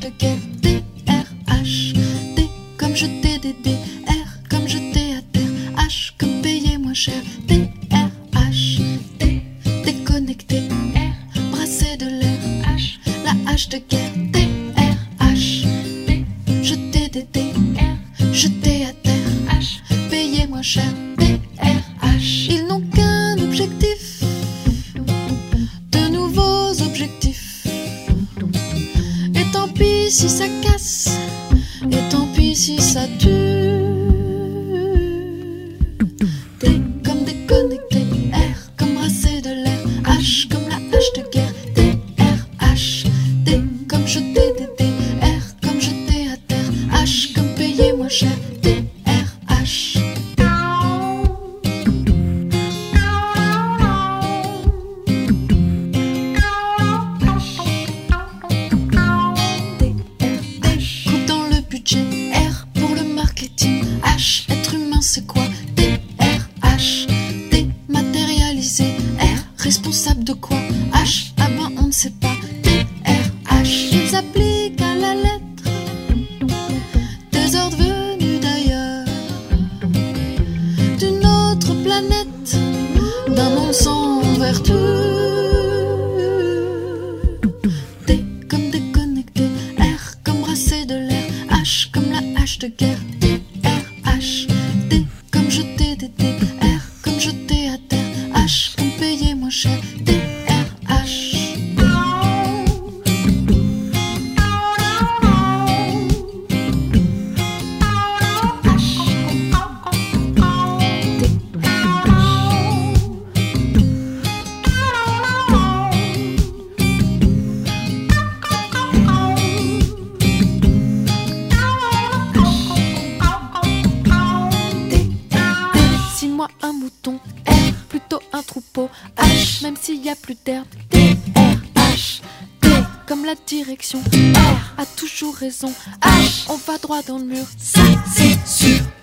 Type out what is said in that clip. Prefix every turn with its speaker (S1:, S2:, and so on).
S1: de guerre. D-R-H, D comme jeter des dés, R comme jeter à terre, H comme payer moins cher. D-R-H, D, déconnecté, R, brasser de l'air, H, la hache de guerre. D-R-H, D, jeter des dés, R, jeter à terre, H, payer moins cher. D-R-H, ils n'ont qu'un objectif, de nouveaux objectifs. Et tant pis si ça casse, et tant pis si ça tue. D comme déconnecté, R comme brasser de l'air, H comme la hache de guerre. D-R-H, D comme jeter des dés, R comme jeter à terre, H comme payer moins cher. D-R-H. Coupe dans le budget, R pour le marketing, H, être humain c'est quoi? D-R-H, dématérialisé, R, responsable de quoi? H, ah ben on ne sait pas. D-R-H, ils appliquent à la lettre des ordres venus d'ailleurs, d'une autre planète, d'un monde sans vertu. D comme déconnecté, R comme brasser de l'air, H comme la hache de guerre. D-R-H, D comme jeter des dés, R comme jeter à terre, H comme payer moins cher. D-R-H. Dessine-moi un mouton, R, plutôt un troupeau, H, même s'il y a plus d'herbe. D-R-H, D comme la direction, R a toujours raison, H, on va droit dans le mur, ça c'est sûr.